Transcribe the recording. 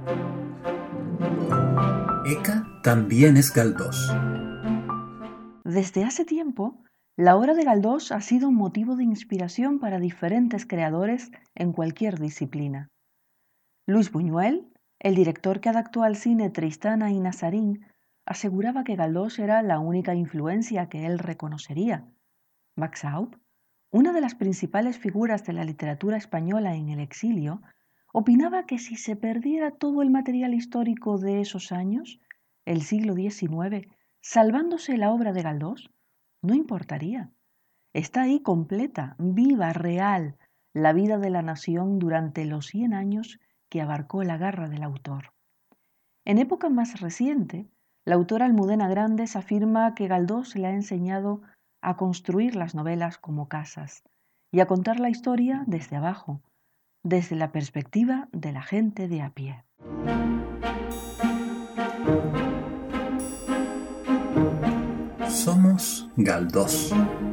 Eka también es Galdós. Desde hace tiempo, la obra de Galdós ha sido un motivo de inspiración para diferentes creadores en cualquier disciplina. Luis Buñuel, el director que adaptó al cine Tristana y Nazarín, aseguraba que Galdós era la única influencia que él reconocería. Max Aub, una de las principales figuras de la literatura española en el exilio, opinaba que si se perdiera todo el material histórico de esos años, el siglo XIX, salvándose la obra de Galdós, no importaría. Está ahí completa, viva, real, la vida de la nación durante los 100 años que abarcó la garra del autor. En época más reciente, la autora Almudena Grandes afirma que Galdós le ha enseñado a construir las novelas como casas y a contar la historia desde abajo, desde la perspectiva de la gente de a pie. Somos Galdós.